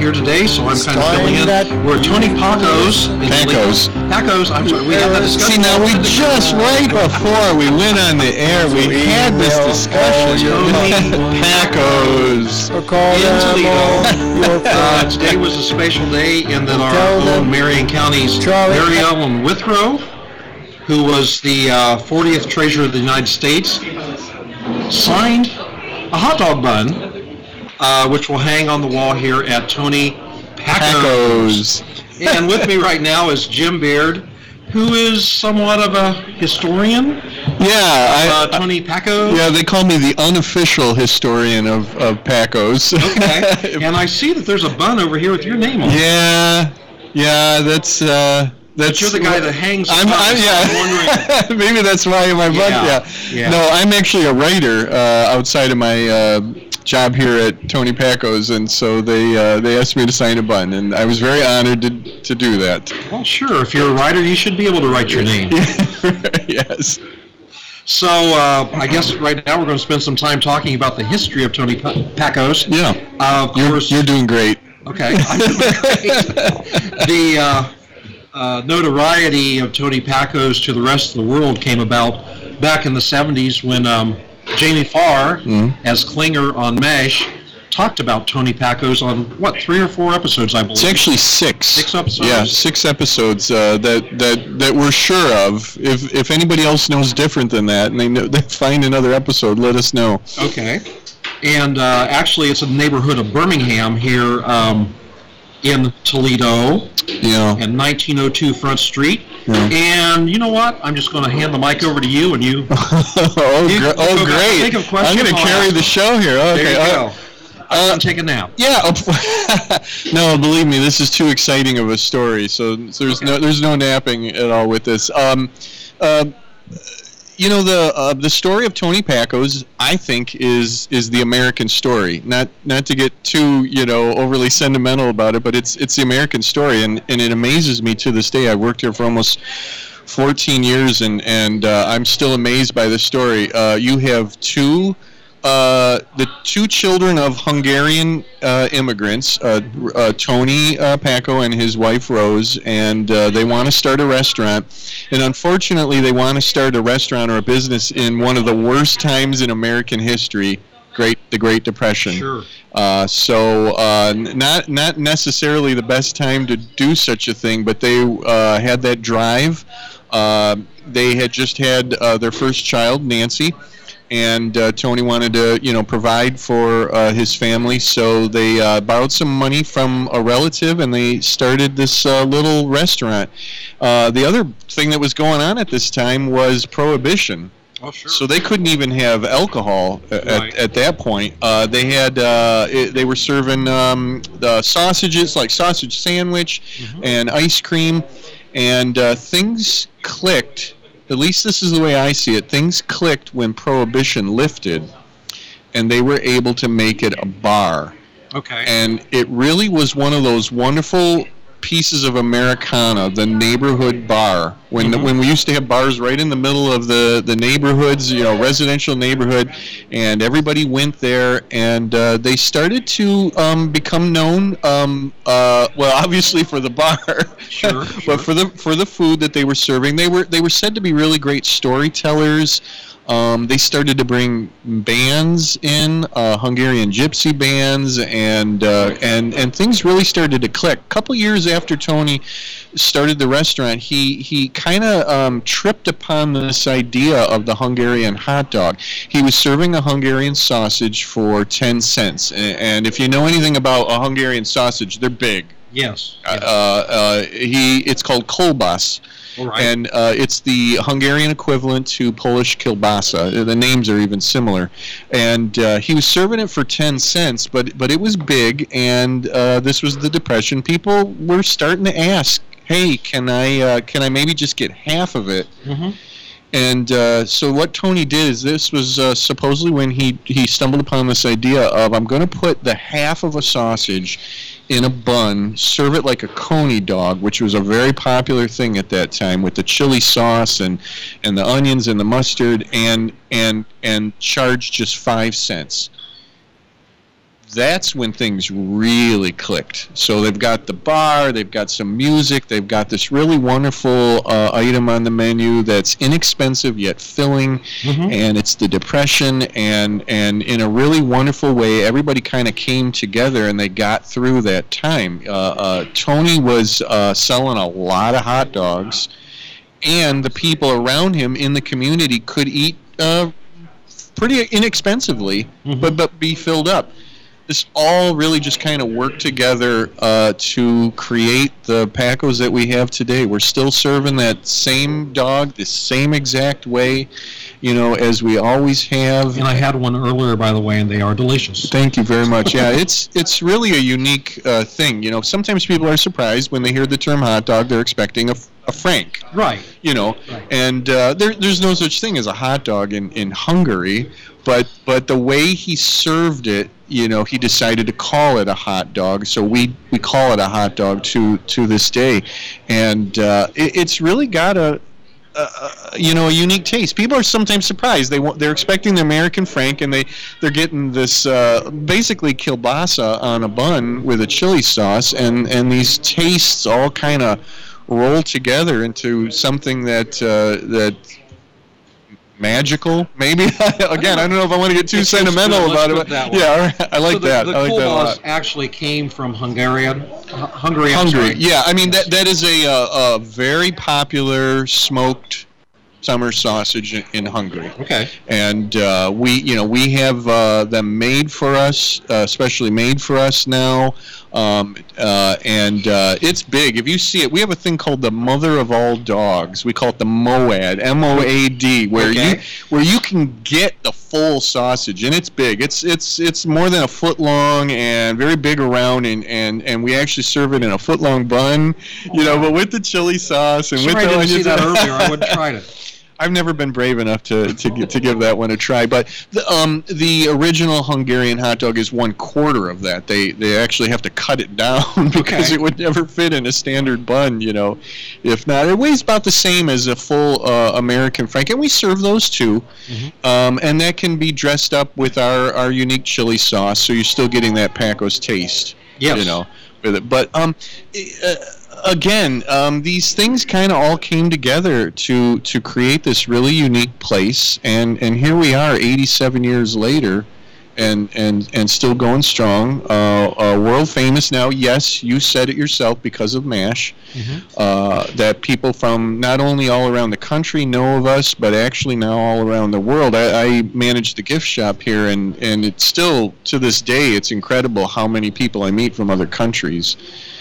here today, so I'm kind of filling in. We're at Tony Pacos. Pacos, I'm sorry, we had that discussion. See, now we just, right before we went on the air, we had this discussion. Pacos. In Toledo. Today was a special day in that our own Marion County's Mary Ellen Withrow, who was the 40th Treasurer of the United States, signed a hot dog bun, which will hang on the wall here at Tony Pacos. And with me right now is Jim Baird, who is somewhat of a historian. Yeah, Tony Pacos. Yeah, they call me the unofficial historian of Pacos. Okay, and I see that there's a bun over here with your name on it. Yeah, that's. But you're the guy that hangs. I'm wondering. Maybe that's why my butt. Yeah. No, I'm actually a writer outside of my job here at Tony Pacos, and so they asked me to sign a bun, and I was very honored to do that. Well, sure. If you're a writer, you should be able to write your name. Yes. So I guess right now we're going to spend some time talking about the history of Tony Pacos. Yeah. Of course. You're doing great. Okay. I'm doing great. The notoriety of Tony Pacos to the rest of the world came about back in the 70s when Jamie Farr, as Klinger on MASH, talked about Tony Pacos on, 3 or 4 episodes, I believe? It's actually 6. 6 episodes? Yeah, 6 episodes that we're sure of. If anybody else knows different than that and they find another episode, let us know. Okay. And actually, it's in the neighborhood of Birmingham here in Toledo. Yeah. And 1902 Front Street. Yeah. And you know what? I'm just going to hand the mic over to you, and you. Great! I'm going to carry the show here. Okay. There you go. I'm take a nap. Yeah. No, believe me, this is too exciting of a story. So there's no napping at all with this. You know, the story of Tony Pacos, I think, is the American story. Not to get too overly sentimental about it, but it's the American story, and it amazes me to this day. I worked here for almost 14 years, and I'm still amazed by the story. You have the two children of Hungarian immigrants, Tony Paco and his wife Rose, and they want to start a restaurant. And unfortunately, they want to start a restaurant or a business in one of the worst times in American history, the Great Depression. Sure. So not necessarily the best time to do such a thing, but they had that drive. They had just had their first child, Nancy. And Tony wanted to, provide for his family, so they borrowed some money from a relative, and they started this little restaurant. The other thing that was going on at this time was Prohibition. Oh, sure. So they couldn't even have alcohol at that point. They were serving the sausages, like sausage sandwich and ice cream, and things clicked. At least this is the way I see it. Things clicked when Prohibition lifted, and they were able to make it a bar. Okay. And it really was one of those wonderful pieces of Americana, the neighborhood bar. When we used to have bars right in the middle of the neighborhoods, residential neighborhood, and everybody went there, and they started to become known. Obviously for the bar, sure. But for the food that they were serving, they were said to be really great storytellers. They started to bring bands in, Hungarian gypsy bands, and things really started to click. A couple years after Tony started the restaurant, he kind of tripped upon this idea of the Hungarian hot dog. He was serving a Hungarian sausage for 10 cents, and if you know anything about a Hungarian sausage, they're big. Yes. It's called kolbas. Right. And it's the Hungarian equivalent to Polish kielbasa. The names are even similar. And he was serving it for 10 cents, but it was big, and this was the Depression. People were starting to ask, hey, can I maybe just get half of it? Mm-hmm. And so what Tony did is, this was supposedly when he stumbled upon this idea of, I'm going to put the half of a sausage in a bun, serve it like a coney dog, which was a very popular thing at that time, with the chili sauce and the onions and the mustard, and charge just 5 cents. that's when things really clicked. So they've got the bar, they've got some music, they've got this really wonderful item on the menu that's inexpensive yet filling, and it's the Depression, and in a really wonderful way, everybody kind of came together and they got through that time. Tony was selling a lot of hot dogs, and the people around him in the community could eat pretty inexpensively, but be filled up. This all really just kind of worked together to create the Pacos that we have today. We're still serving that same dog the same exact way, as we always have. And I had one earlier, by the way, and they are delicious. Thank you very much. Yeah, it's really a unique thing. Sometimes people are surprised when they hear the term hot dog. They're expecting a Frank. Right. Right. And there's no such thing as a hot dog in Hungary, but the way he served it, he decided to call it a hot dog, so we call it a hot dog to this day, and it's really got a unique taste. People are sometimes surprised. They're expecting the American Frank, and they're getting this basically kielbasa on a bun with a chili sauce, and these tastes all kind of roll together into something that magical, maybe. Again, I don't know if I want to get too sentimental about it, but yeah, I like that. The I like that a lot. actually came from Hungary. Yeah, I mean that is a very popular smoked summer sausage in Hungary. Okay. And we have them made for us, especially made for us now. It's big. If you see it, we have a thing called the Mother of All Dogs. We call it the MOAD, MOAD, where you can get the full sausage, and it's big. It's more than a foot long and very big around, and we actually serve it in a foot long bun, but with the chili sauce and with the onions. I didn't see that earlier. I would have tried it. I've never been brave enough to give that one a try, but the original Hungarian hot dog is 1/4 of that. They actually have to cut it down because it would never fit in a standard bun, If not, it weighs about the same as a full American Frank, and we serve those too, and that can be dressed up with our unique chili sauce, so you're still getting that Pacos taste, with it. But again, these things kind of all came together to create this really unique place, and here we are 87 years later, and still going strong, world famous now. Yes, you said it yourself, because of MASH, that people from not only all around the country know of us, but actually now all around the world. I manage the gift shop here, and it's still, to this day, it's incredible how many people I meet from other countries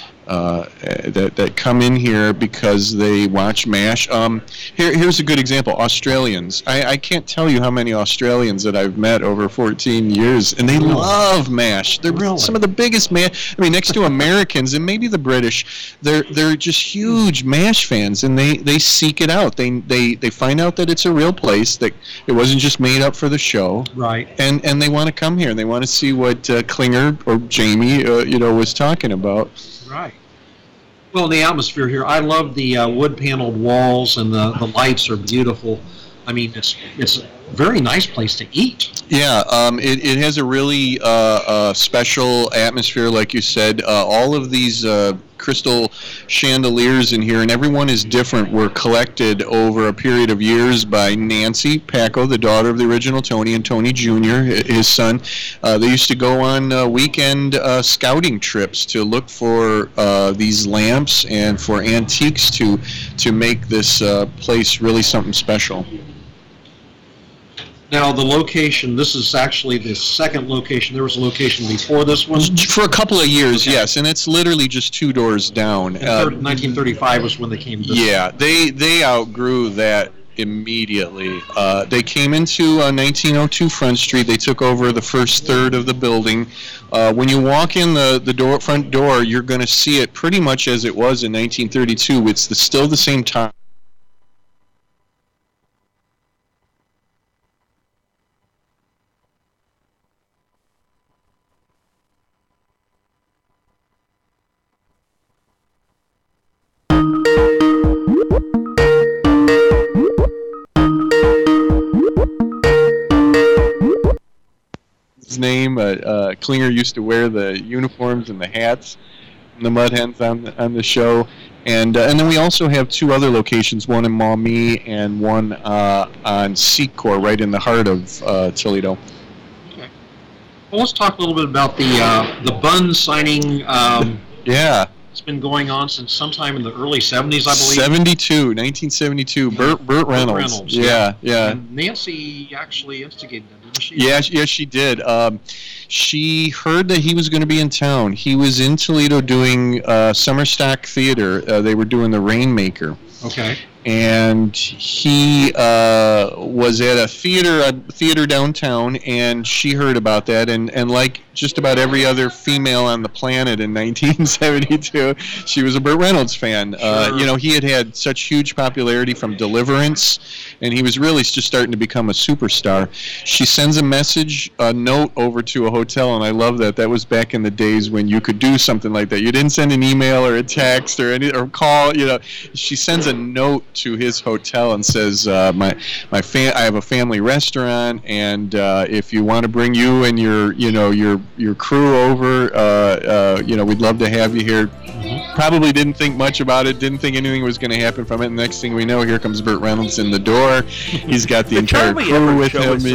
that come in here because they watch MASH. Here's a good example. Australians. I can't tell you how many Australians that I've met over 14 years, and they love MASH. They're some of the biggest MASH. I mean, next to Americans and maybe the British, they're just huge MASH fans, and they seek it out. They find out that it's a real place, that it wasn't just made up for the show. Right. And they want to come here, and they want to see what Klinger or Jamie was talking about. Right. Well, the atmosphere here, I love the wood-paneled walls, and the lights are beautiful. I mean, it's a very nice place to eat. Yeah, it has a really special atmosphere, like you said. All of these crystal chandeliers in here, and everyone is different, were collected over a period of years by Nancy Paco, the daughter of the original Tony, and Tony Jr., his son. They used to go on weekend scouting trips to look for these lamps and for antiques to make this place really something special. Now, the location, this is actually the second location. There was a location before this one? For a couple of years, yes, and it's literally just 2 doors down. 1935 was when they came to this. Yeah, they outgrew that immediately. They came into 1902 Front Street. They took over the first third of the building. When you walk in the front door, you're going to see it pretty much as it was in 1932. It's still the same time. Name time. Klinger used to wear the uniforms and the hats, and the Mud Hens on the show. And then we also have 2 other locations, one in Maumee and one on Secor, right in the heart of Toledo. Okay. Well, let's talk a little bit about the bun signing. Yeah. It's been going on since sometime in the early 70s, I believe. 1972. Burt Reynolds. Yeah. And Nancy actually instigated that, didn't she? Yeah, she did. She heard that he was going to be in town. He was in Toledo doing summer stock theater. They were doing The Rainmaker. Okay. And he was at a theater downtown, and she heard about that, and like just about every other female on the planet in 1972, she was a Burt Reynolds fan. Sure. He had such huge popularity from Deliverance, and he was really just starting to become a superstar. She sends a note over to a hotel, and I love that. That was back in the days when you could do something like that. You didn't send an email or a text or call. She sends a note to his hotel and says, I have a family restaurant, and if you want to bring you and your crew over, we'd love to have you here. Mm-hmm. Probably didn't think much about it, didn't think anything was going to happen from it. And next thing we know, here comes Burt Reynolds in the door. He's got the entire crew with him,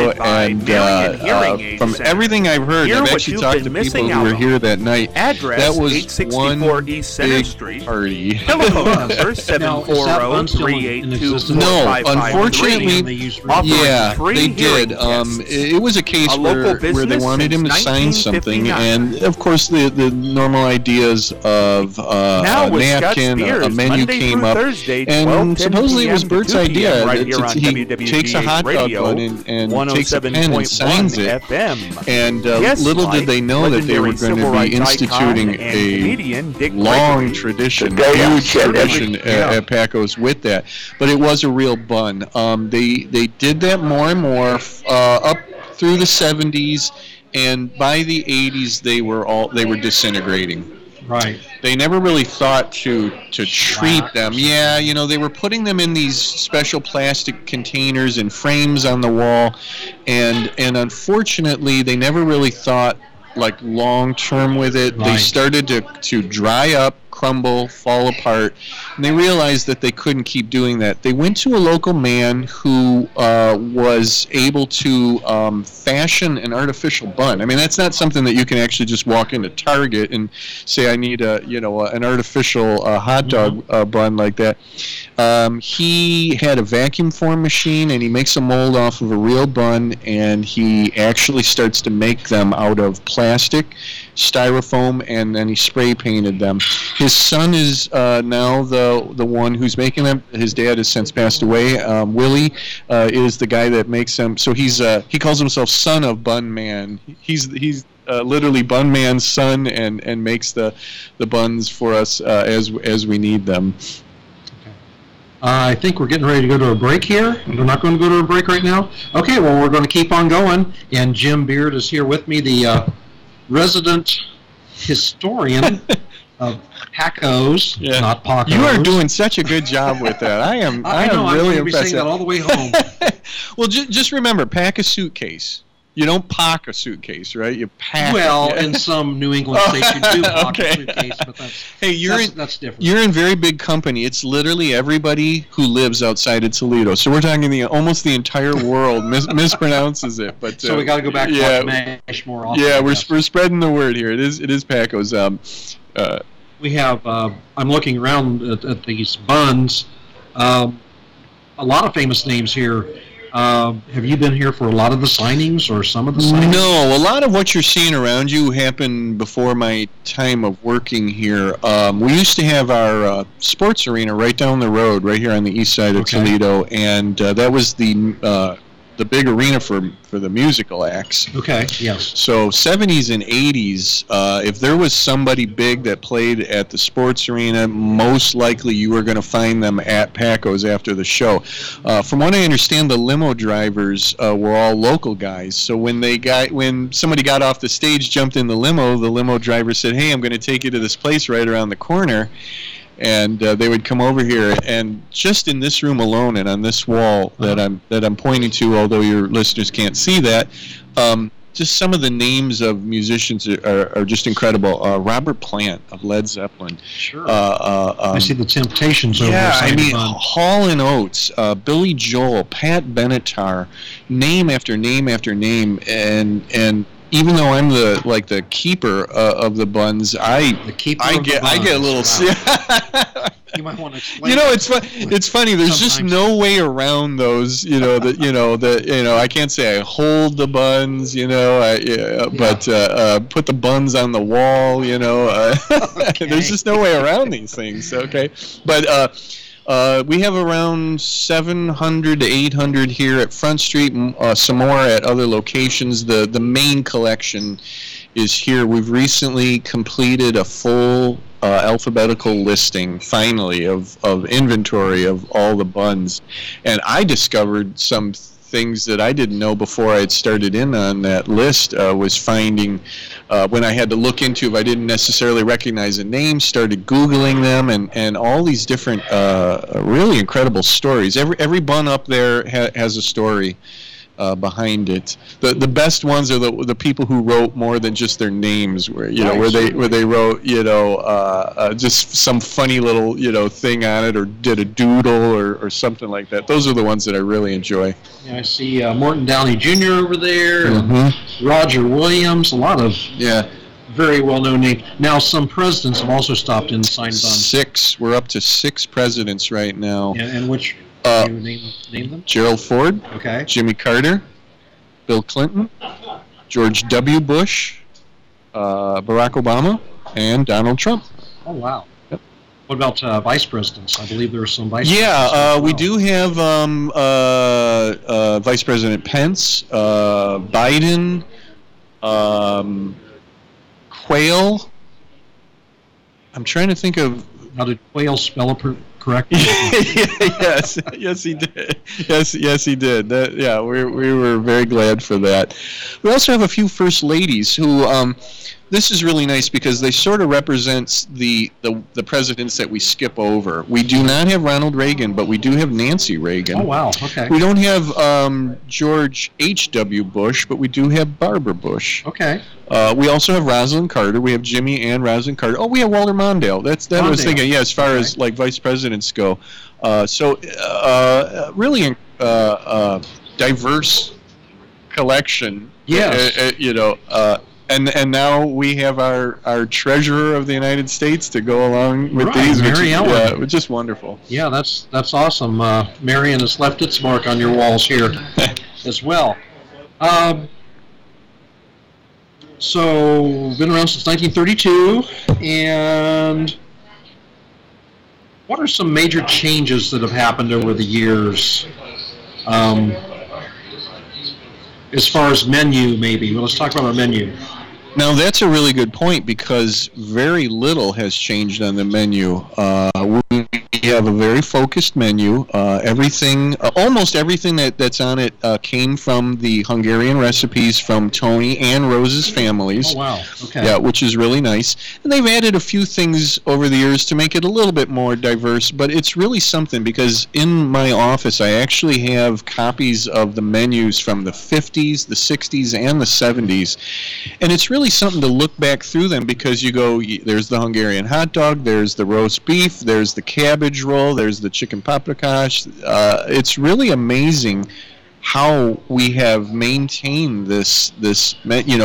and from everything I've heard, I've actually talked to people who were here that night. Address that was 864 East Center big Street. Party. Telephone number 740-382-4553. No, unfortunately, they did. It was a case where they wanted him to sign something, and of course the normal ideas of a napkin, a menu came up, and supposedly it was Bert's idea. He takes a hot dog bun and takes a pen and signs it, and little did they know that they were going to be instituting a long tradition, huge tradition at Paco's with that. But it was a real bun. They did that more and more up through the 70s, and by the 80s they were disintegrating. Right. They never really thought to treat them. Yeah, they were putting them in these special plastic containers and frames on the wall, and unfortunately they never really thought like long term with it. Right. They started to dry up, crumble, fall apart, and they realized that they couldn't keep doing that. They went to a local man who was able to fashion an artificial bun. I mean, that's not something that you can actually just walk into Target and say, I need an artificial hot dog bun like that. He had a vacuum form machine, and he makes a mold off of a real bun, and he actually starts to make them out of plastic, styrofoam, and then he spray painted them. His son is now the one who's making them. His dad has since passed away. Willie is the guy that makes them. So he calls himself Son of Bun Man. He's literally Bun Man's son, and makes the buns for us as we need them. I think we're getting ready to go to a break here. We're not going to go to a break right now. Okay, well, we're going to keep on going. And Jim Beard is here with me, the resident historian of Paco's, not Paco's. You are doing such a good job with that. I am really impressed. I'm going to be saying that all the way home. Well, just remember, pack a suitcase. You don't pack a suitcase, right? You pack. Well, in some New England states, you do pack a suitcase, but that's different. You're in very big company. It's literally everybody who lives outside of Toledo. So we're talking almost the entire world mispronounces it. But so we got to go back to MASH more often. Yeah, we're spreading the word here. It is Paco's. We have. I'm looking around at these buns. A lot of famous names here. Have you been here for a lot of the signings or some of the signings? No, a lot of what you're seeing around you happened before my time of working here. We used to have our sports arena right down the road, right here on the east side of Toledo, and that was the big arena for the musical acts. Okay, yes. So 70s and 80s, if there was somebody big that played at the sports arena, most likely you were going to find them at Paco's after the show. From what I understand, the limo drivers were all local guys. So when somebody got off the stage, jumped in the limo driver said, "Hey, I'm going to take you to this place right around the corner." And they would come over here, and just in this room alone, and on this wall that I'm pointing to, although your listeners can't see that, just some of the names of musicians are just incredible. Robert Plant of Led Zeppelin. Sure. I see the Temptations over yeah, there. I mean, Hall and Oates, Billy Joel, Pat Benatar, name after name after name, and even though I'm the keeper of the buns, I get a little. Wow. You might want to explain. It's funny. There's just no way around those. I can't say I hold the buns. But put the buns on the wall. Okay. There's just no way around these things. Okay, but. We have around 700 to 800 here at Front Street, some more at other locations. The main collection is here. We've recently completed a full alphabetical listing, finally, of inventory of all the buns. And I discovered some things that I didn't know before I had started in on that list. Was finding when I had to look into, if I didn't necessarily recognize a name, started Googling them, and all these different really incredible stories. Every bun up there has a story behind it. The best ones are the people who wrote more than just their names, where they wrote just some funny little thing on it, or did a doodle or something like that. Those are the ones that I really enjoy. Yeah, I see Morton Downey Jr. over there, Mm-hmm. Roger Williams, a lot of very well-known names. Now, some presidents have also stopped in and signed buns. 6. We're up to 6 presidents right now. And which? Can you name them? Gerald Ford, okay. Jimmy Carter, Bill Clinton, George W. Bush, Barack Obama, and Donald Trump. Oh, wow. Yep. What about vice presidents? I believe there are some vice presidents. Yeah, we do have Vice President Pence, Biden, Quayle. I'm trying to think of... How did Quayle spell it correctly? yes, he did. Yes, he did. We were very glad for that. We also have a few first ladies who. This is really nice because they sort of represents the presidents that we skip over. We do not have Ronald Reagan, but we do have Nancy Reagan. Oh, wow. Okay. We don't have George H.W. Bush, but we do have Barbara Bush. Okay. We also have Rosalind Carter. We have Jimmy and Rosalind Carter. Oh, we have Walter Mondale. I was thinking, as far as like vice presidents go. Really diverse collection. Yes. And now we have our treasurer of the United States to go along with these, Mary Ellen. which is wonderful. Yeah, that's awesome. Marion has left its mark on your walls here as well. So, been around since 1932, and what are some major changes that have happened over the years? As far as menu, maybe. Well, let's talk about our menu. Now, that's a really good point because very little has changed on the menu. We have a very focused menu. Almost everything that's on it came from the Hungarian recipes from Tony and Rose's families. Oh, wow. Okay. Yeah, which is really nice. And they've added a few things over the years to make it a little bit more diverse, but it's really something because in my office I actually have copies of the menus from the 50s, the 60s, and the 70s. And it's really something to look back through them because you go, there's the Hungarian hot dog, there's the roast beef, there's the cabbage roll, there's the chicken paprikash. It's really amazing how we have maintained this we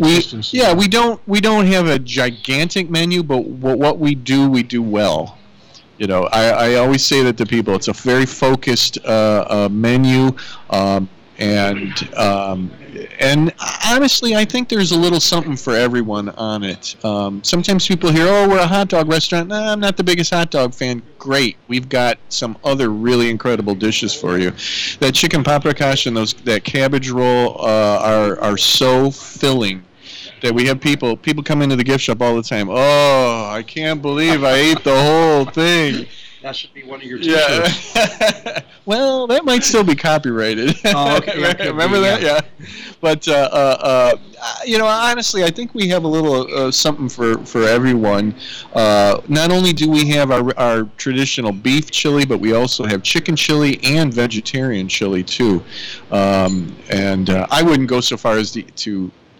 don't have a gigantic menu, but what we do well. I always say that to people. It's a very focused menu, and honestly, I think there's a little something for everyone on it. Sometimes people hear, "Oh, we're a hot dog restaurant." Nah, I'm not the biggest hot dog fan. Great, we've got some other really incredible dishes for you. That chicken paprikash and that cabbage roll are so filling that we have people come into the gift shop all the time. Oh, I can't believe I ate the whole thing. That should be one of your t-shirts. Yeah. Well, that might still be copyrighted. Oh, okay. Yeah, remember that? Yeah. But honestly, I think we have a little something for everyone. Not only do we have our traditional beef chili, but we also have chicken chili and vegetarian chili too. And I wouldn't go so far as to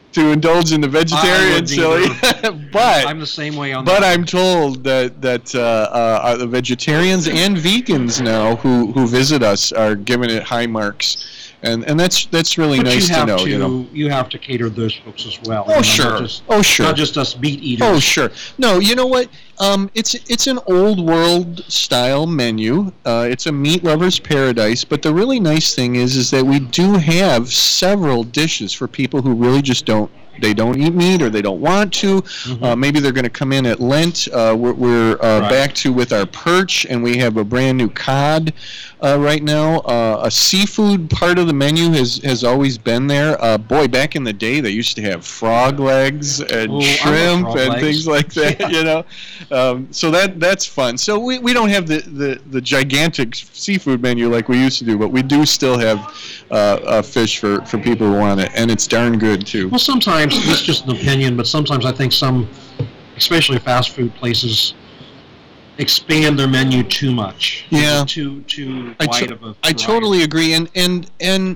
to indulge in the vegetarian chili. But I'm the same way on but that. I'm told that the vegetarians and vegans now who visit us are giving it high marks. And that's really nice to know. You have to cater those folks as well. Oh, sure. Not just us meat eaters. Oh, sure. No, you know what? It's an old world style menu. It's a meat lover's paradise. But the really nice thing is that we do have several dishes for people who really just don't eat meat or they don't want to. Maybe they're going to come in at Lent. We're back to with our perch, and we have a brand new cod right now. A seafood part of the menu has always been there. Boy, back in the day, they used to have frog legs and shrimp and things like that. So that's fun. So we don't have the gigantic seafood menu like we used to do, but we do still have fish for people who want it, and it's darn good too. Well, sometimes this is just an opinion, but sometimes I think some, especially fast food places, expand their menu too much. Yeah, too wide of a variety. I totally agree, and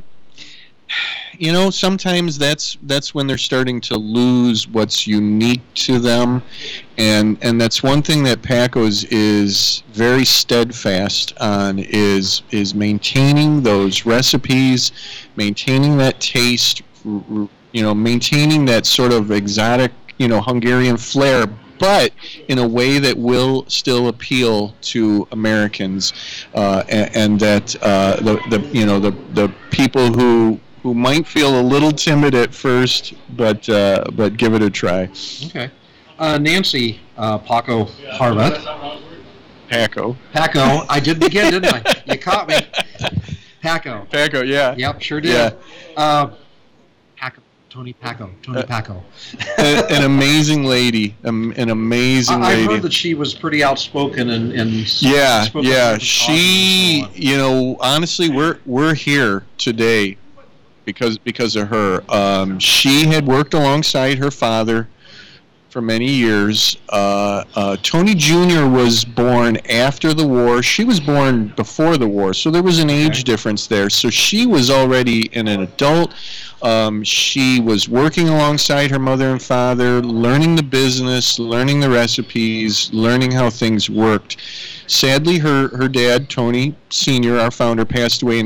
sometimes that's when they're starting to lose what's unique to them, and that's one thing that Paco's is very steadfast on is maintaining those recipes, maintaining that taste, maintaining that sort of exotic, Hungarian flair, but in a way that will still appeal to Americans, and that the people who might feel a little timid at first, but give it a try. Okay, Nancy Paco Harvat. Paco, I did it again, didn't I? You caught me. Paco, yeah. Yep, sure did. Yeah. Tony Paco. An amazing lady, an amazing lady. I heard that she was pretty outspoken and She, honestly, we're here today because of her. She had worked alongside her father for many years. Tony Jr. was born after the war. She was born before the war, so there was an age difference there. So she was already an adult. She was working alongside her mother and father, learning the business, learning the recipes, learning how things worked. Sadly, her dad, Tony Sr., our founder, passed away in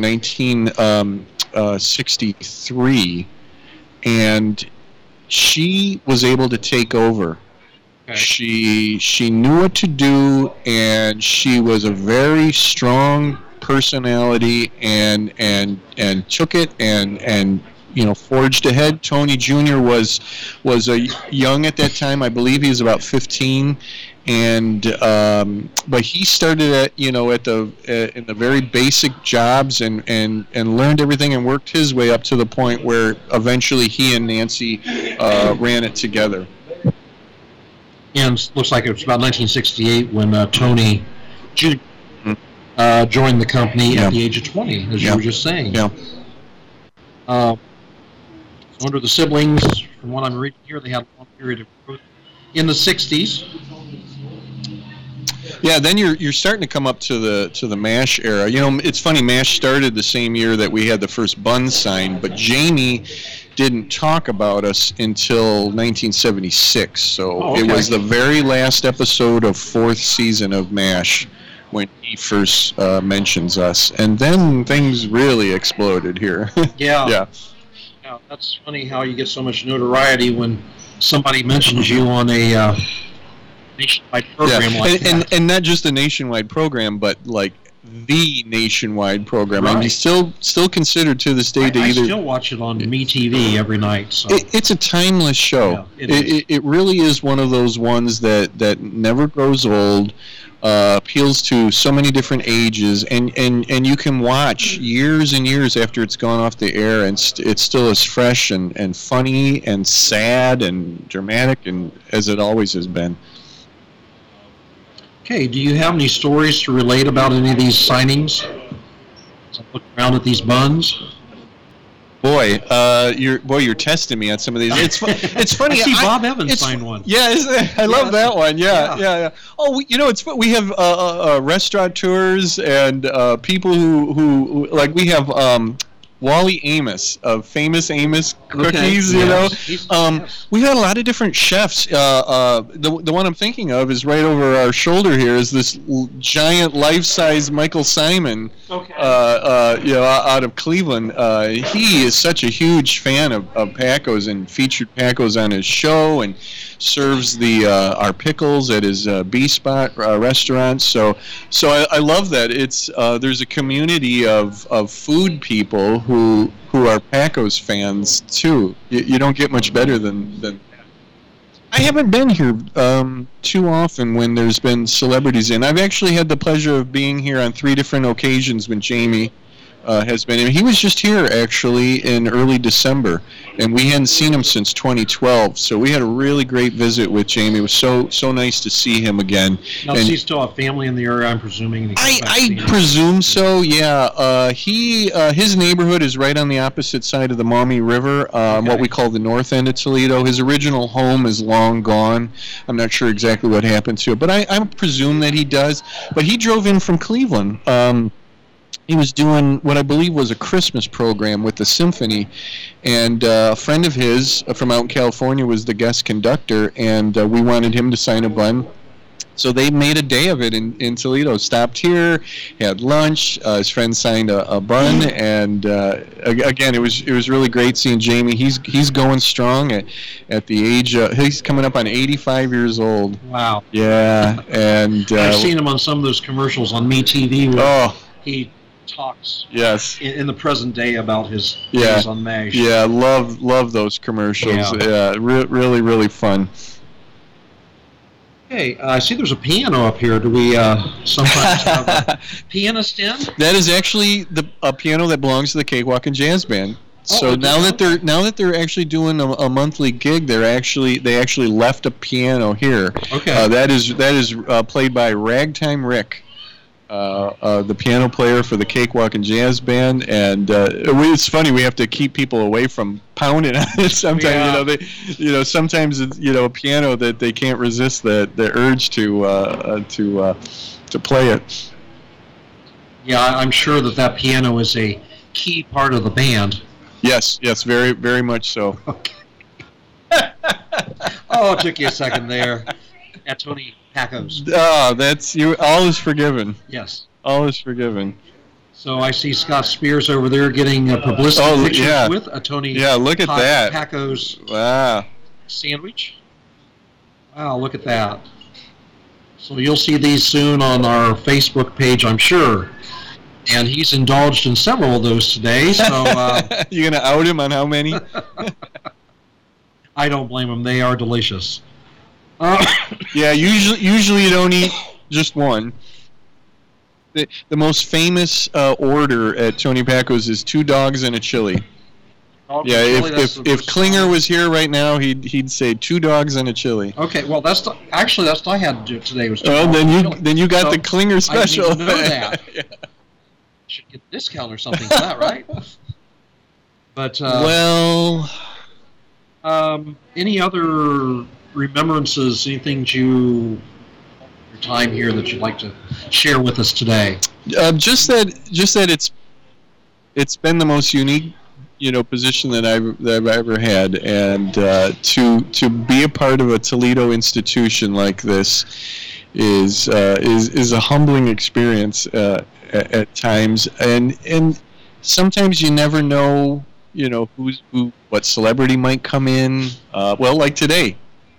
1963, and she was able to take over. Okay. She knew what to do, and she was a very strong personality, and took it and forged ahead. Tony Jr. was a young at that time. I believe he was about 15, and but he started at in the very basic jobs and learned everything and worked his way up to the point where eventually he and Nancy ran it together. And looks like it was about 1968 when Tony Jr. Joined the company at the age of 20, as you were just saying. Yeah. Under the siblings, from what I'm reading here, they had a long period of growth in the 60s. Yeah, then you're starting to come up to the MASH era. It's funny, MASH started the same year that we had the first bun sign, but Jamie didn't talk about us until 1976. So It was the very last episode of 4th season of MASH when he first mentions us, and then things really exploded here. Yeah, that's funny how you get so much notoriety when somebody mentions you on a nationwide program like that. And not just a nationwide program, but like the nationwide program. Right. I mean, still considered to this day. I still watch it on MeTV every night. So. It's a timeless show. Yeah, it really is one of those ones that never grows old. Appeals to so many different ages, and you can watch years and years after it's gone off the air, and it's still as fresh and funny and sad and dramatic and as it always has been. Okay, do you have any stories to relate about any of these signings? As I look around at these buns. Boy, you're testing me on some of these. It's funny. I see Bob Evans signed one. Yeah, I love that one. Yeah. Oh, it's we have restaurateurs and people who like we have Wally Amos of Famous Amos Cookies. Okay. You know, Yes. we've had a lot of different chefs. The one I'm thinking of is right over our shoulder here. Is this giant life-size Michael Simon? Okay. Out of Cleveland. He is such a huge fan of Paco's and featured Paco's on his show and serves our pickles at his B Spot restaurant. So I love that. It's there's a community of food people who are Paco's fans too. You don't get much better than. I haven't been here too often when there's been celebrities in. I've actually had the pleasure of being here on 3 different occasions when Jamie has been in. He was just here actually in early December, and we hadn't seen him since 2012. So we had a really great visit with Jamie. It was so nice to see him again. Now, does he still have family in the area, I'm presuming? I presume so, yeah. His neighborhood is right on the opposite side of the Maumee River, what we call the north end of Toledo. His original home is long gone. I'm not sure exactly what happened to it, but I presume that he does. But he drove in from Cleveland. He was doing what I believe was a Christmas program with the symphony, and a friend of his from out in California was the guest conductor, and we wanted him to sign a bun. So they made a day of it in Toledo. Stopped here, had lunch. His friend signed a bun, and again, it was really great seeing Jamie. He's going strong at the age. He's coming up on 85 years old. Wow. Yeah, and I've seen him on some of those commercials on MeTV where he talks in the present day about his days on MASH. Yeah, love those commercials. Yeah, really, really fun. Hey, I see there's a piano up here. Do we sometimes have a pianist in? That is actually a piano that belongs to the Cakewalk and Jazz Band. So now that they're actually doing a monthly gig, they actually left a piano here. Okay. That is played by Ragtime Rick. The piano player for the Cakewalk and Jazz Band, and it's funny, we have to keep people away from pounding on it sometimes. Sometimes it's a piano that they can't resist the urge to play it. Yeah, I'm sure that piano is a key part of the band. Yes, very, very much so. Okay. It took you a second there. At Tony Paco's. That's you. All is forgiven. Yes. All is forgiven. So I see Scott Spears over there getting publicity pictures with a Tony. Yeah, look at that. Paco's sandwich. Wow, look at that. So you'll see these soon on our Facebook page, I'm sure. And he's indulged in several of those today. So you gonna out him on how many? I don't blame him. They are delicious. Yeah, usually you don't eat just one. The most famous order at Tony Paco's is 2 dogs and a chili. Yeah, if Klinger was here right now, he'd say 2 dogs and a chili. Okay, well that's what I had to do today was. Then you got the Klinger special. I didn't know that. Yeah. Should get a discount or something for that, right? But any other remembrances, anything your time here that you'd like to share with us today? Just that it's been the most unique, position that I've ever had, and to be a part of a Toledo institution like this is a humbling experience at times, and sometimes you never know, what celebrity might come in. Like today.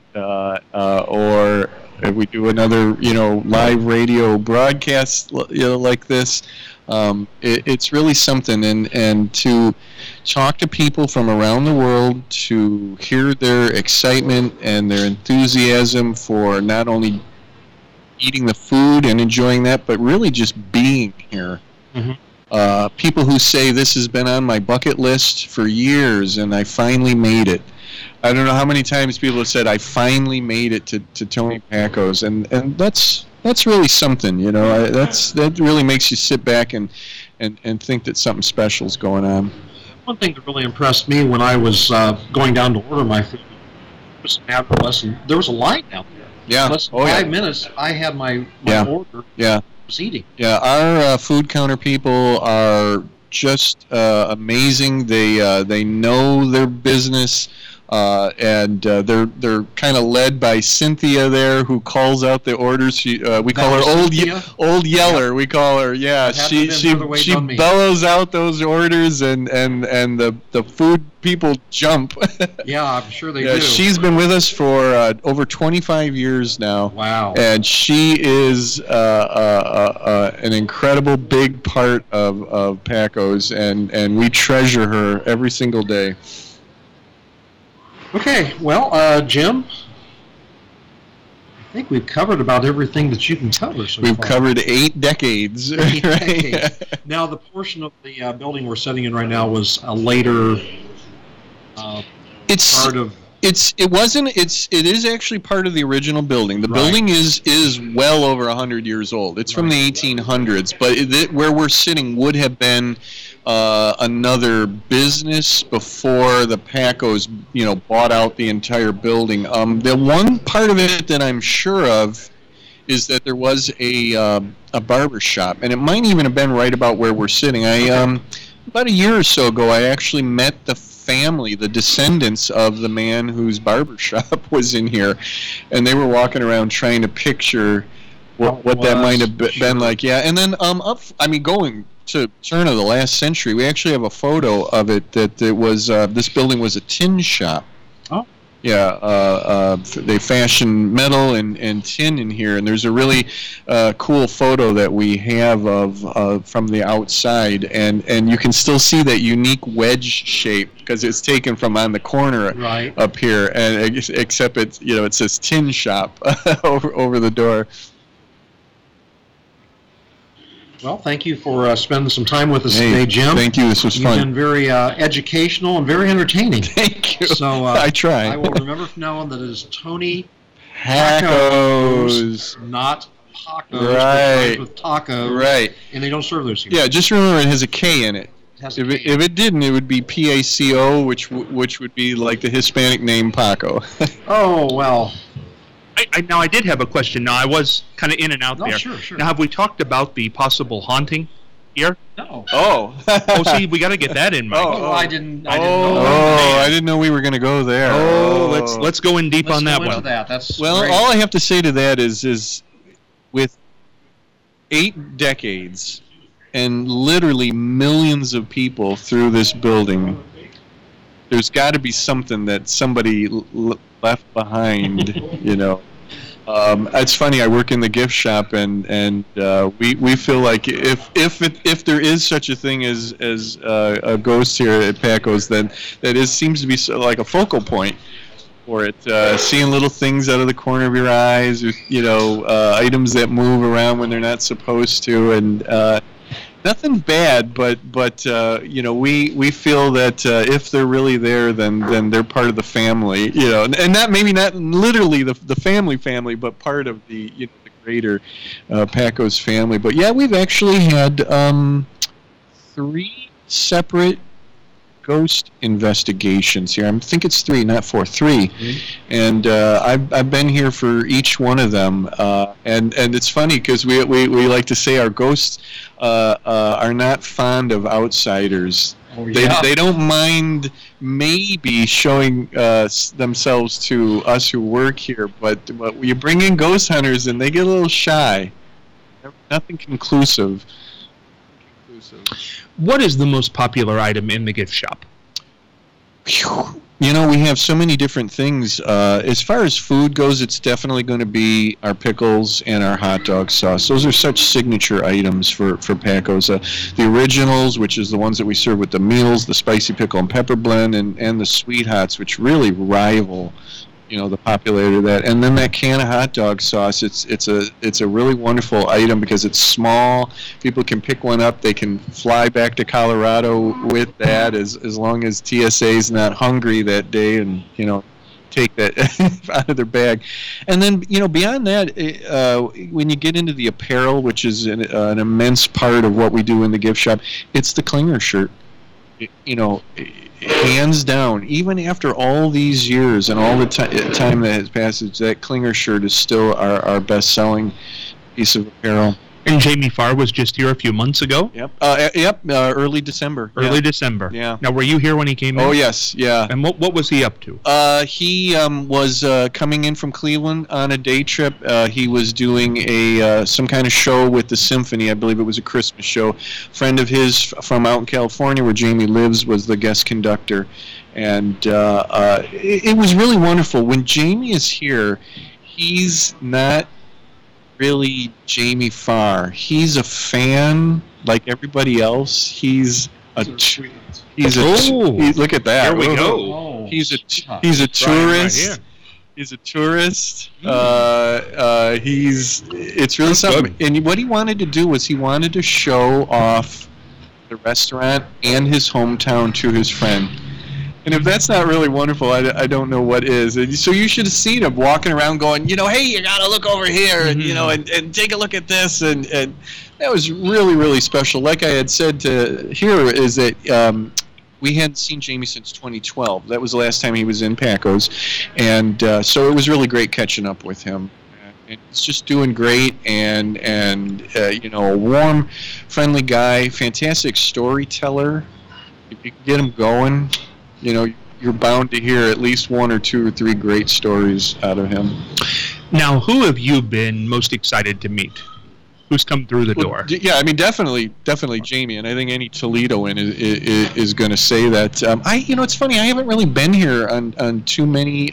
Or if we do another, live radio broadcast, like this, it's really something. And to talk to people from around the world, to hear their excitement and their enthusiasm for not only eating the food and enjoying that, but really just being here. Mm-hmm. People who say, this has been on my bucket list for years, and I finally made it. I don't know how many times people have said, I finally made it to Tony Paco's, and that's really something, that really makes you sit back and think that something special is going on. One thing that really impressed me when I was going down to order my food was there was a line out there. Yeah. Less than 5 minutes, I had my order. Yeah. Was eating. Yeah, our food counter people are just amazing. They know their business. And they're kind of led by Cynthia there, who calls out the orders. We call her Old Yeller. We call her. Yeah, she bellows out those orders, and the food people jump. Yeah, I'm sure they do. She's been with us for over 25 years now. Wow. And she is an incredible big part of Paco's, and we treasure her every single day. Okay, well, Jim, I think we've covered about everything that you can cover so We've far. covered 8 decades. 8 decades. Now, the portion of the building we're sitting in right now was a later part of... It is actually part of the original building. The building is well over 100 years old. It's from the 1800s, but where we're sitting would have been another business before the Pacos, bought out the entire building. The one part of it that I'm sure of is that there was a barber shop, and it might even have been right about where we're sitting. About a year or so ago, I actually met the family, the descendants of the man whose barber shop was in here, and they were walking around trying to picture what that might have been like. Yeah, and then going to turn of the last century, we actually have a photo of it that it was this building was a tin shop. Oh. Yeah, they fashion metal and tin in here, and there's a really cool photo that we have of from the outside, and you can still see that unique wedge shape because it's taken from on the corner up here, and except it's it says tin shop over the door. Well, thank you for spending some time with us today, Jim. Thank you. This was fun. You've been very educational and very entertaining. Thank you. So I try. I will remember from now on that it is Tony Pacos, not Pacos, right? With tacos, right? And they don't serve those here. Yeah, just remember it has a K in it. If it didn't, it would be Paco, which would be like the Hispanic name Paco. Oh well. Now, I did have a question. Now, I was kind of in and out there. Sure. Now, have we talked about the possible haunting here? No. Oh. See, we got to get that in mind. I didn't know. I didn't know we were going to go there. Let's go in deep on that one. That's well, great. all I have to say to that is with 8 decades and literally millions of people through this building, there's got to be something that somebody left behind, It's funny. I work in the gift shop, and we feel like if there is such a thing as a ghost here at Paco's, then seems to be like a focal point for it. Seeing little things out of the corner of your eyes, items that move around when they're not supposed to, and nothing bad, but we feel that if they're really there, then they're part of the family, and not literally the family, but part of the the greater Paco's family. But yeah, we've actually had 3 separate ghost investigations here. I think it's 3, not 4, 3. Mm-hmm. And I've been here for each one of them. And it's funny because we like to say our ghosts are not fond of outsiders. Oh, yeah. They don't mind maybe showing themselves to us who work here, but you bring in ghost hunters and they get a little shy. Nothing conclusive. What is the most popular item in the gift shop? We have so many different things. As far as food goes, it's definitely going to be our pickles and our hot dog sauce. Those are such signature items for Paco's. The originals, which is the ones that we serve with the meals, the spicy pickle and pepper blend, and the sweet hots, which really rival the popularity of that. And then that can of hot dog sauce, it's a really wonderful item because it's small. People can pick one up. They can fly back to Colorado with that as long as TSA is not hungry that day and take that out of their bag. And then beyond that, when you get into the apparel, which is an immense part of what we do in the gift shop, it's the Klinger shirt. Hands down, even after all these years and all the time that has passed, that Klinger shirt is still our best-selling piece of apparel. And Jamie Farr was just here a few months ago. Yep. Early December. Early December. Yeah. Now, were you here when he came in? Oh yes, yeah. And what was he up to? He was coming in from Cleveland on a day trip. He was doing some kind of show with the symphony. I believe it was a Christmas show. Friend of his from out in California, where Jamie lives, was the guest conductor, and it was really wonderful. When Jamie is here, he's not really Jamie Farr. He's a fan like everybody else. He's a look at that. Here we go. Oh. He's a tourist. Right, he's a tourist. It's really something. And what he wanted to do was he wanted to show off the restaurant and his hometown to his friend. And if that's not really wonderful, I don't know what is. And so you should have seen him walking around going, hey, you got to look over here and, and take a look at this. And that was really, really special. Like I had said here is that we hadn't seen Jamie since 2012. That was the last time he was in Pacos. And so it was really great catching up with him. And he's just doing great and a warm, friendly guy, fantastic storyteller. If you can get him going, you're bound to hear at least one or two or three great stories out of him. Now, who have you been most excited to meet? Who's come through the door? Yeah, I mean, definitely Jamie, and I think any Toledoan is going to say that. It's funny. I haven't really been here on too many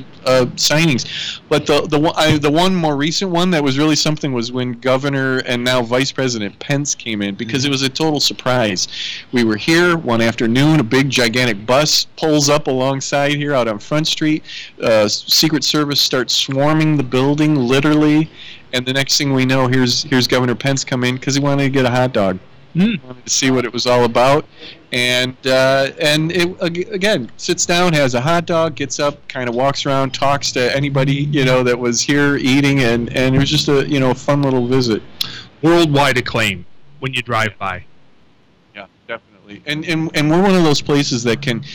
signings, but the one more recent one that was really something was when Governor and now Vice President Pence came in, because it was a total surprise. We were here one afternoon. A big gigantic bus pulls up alongside here out on Front Street. Secret Service starts swarming the building, literally. And the next thing we know, here's Governor Pence come in because he wanted to get a hot dog. He wanted to see what it was all about. And it, again, sits down, has a hot dog, gets up, kind of walks around, talks to anybody, that was here eating. And it was just a fun little visit. Worldwide acclaim when you drive by. Yeah, definitely. And we're one of those places that can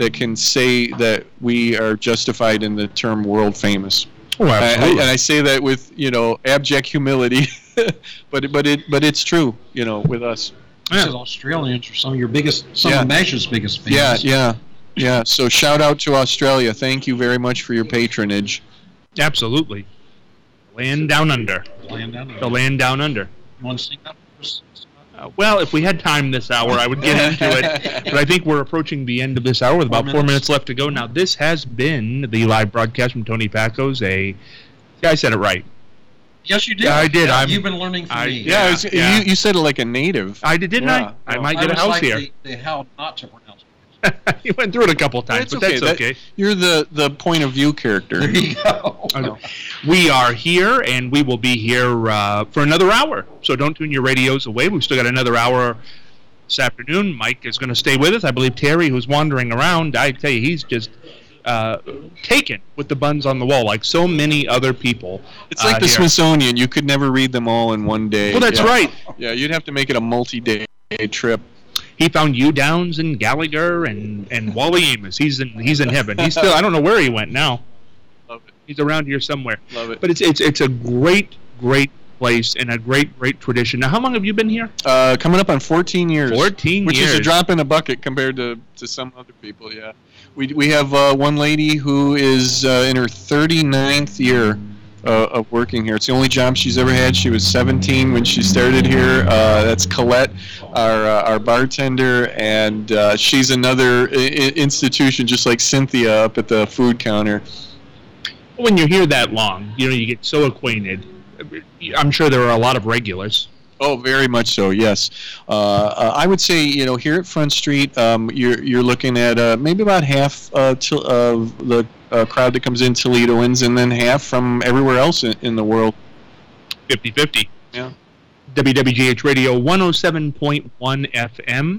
say that we are justified in the term world famous. Oh, absolutely. And I say that with abject humility, but it's true with us. Yeah. Australians are some of Mash's biggest fans. Yeah. So shout out to Australia. Thank you very much for your patronage. Absolutely. Land down under. The land down under. You want to sing that for us? Well, if we had time this hour, I would get into it. But I think we're approaching the end of this hour with about 4 minutes left to go. Now, this has been the live broadcast from Tony Pacos. I said it right. Yes, you did. Yeah, I did. You've been learning from me. You said it like a native. I did, didn't I? I might get a house here. How not to pronounce it. You went through it a couple of times, but that's okay. You're the point of view character. There you go. We are here, and we will be here for another hour. So don't tune your radios away. We've still got another hour this afternoon. Mike is going to stay with us. I believe Terry, who's wandering around, I tell you, he's just taken with the buns on the wall, like so many other people. It's like the here. Smithsonian. You could never read them all in one day. Well, that's right. Yeah, you'd have to make it a multi-day trip. He found Hugh Downs and Gallagher and Wally Amos. He's in heaven. He's still, I don't know where he went now. Love it. He's around here somewhere. Love it. But it's a great place and a great tradition. Now, how long have you been here? Coming up on 14 years. 14 which years. Is a drop in the bucket compared to some other people. Yeah. We have one lady who is in her 39th year of working here. It's the only job she's ever had. She was 17 when she started here. That's Colette, our bartender, and she's another institution, just like Cynthia up at the food counter. When you're here that long, you get so acquainted. I'm sure there are a lot of regulars. Oh, very much so. Yes, I would say here at Front Street, you're looking at maybe about half of the crowd that comes in Toledoans, and then half from everywhere else in the world. 50-50. Yeah. WWGH Radio 107.1 FM.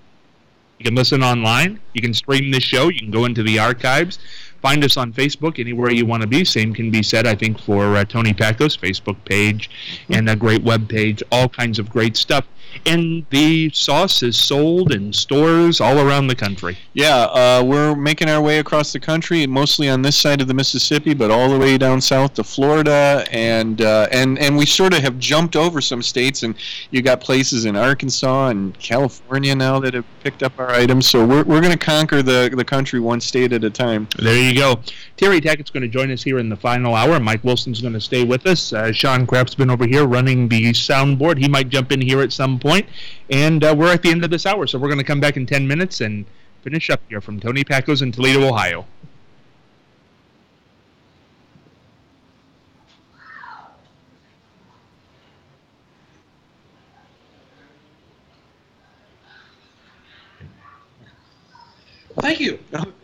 You can listen online. You can stream this show. You can go into the archives. Find us on Facebook, anywhere you want to be. Same can be said, I think, for Tony Pacos' Facebook page and a great web page. All kinds of great stuff. And the sauce is sold in stores all around the country. Yeah, we're making our way across the country, mostly on this side of the Mississippi, but all the way down south to Florida, and we sort of have jumped over some states, and you got places in Arkansas and California now that have picked up our items. So we're going to conquer the country one state at a time. There you go. Terry Tackett's going to join us here in the final hour. Mike Wilson's going to stay with us. Sean Kraft's been over here running the soundboard. He might jump in here at some point. And we're at the end of this hour, so we're going to come back in 10 minutes and finish up here from Tony Packo's in Toledo, Ohio. Thank you.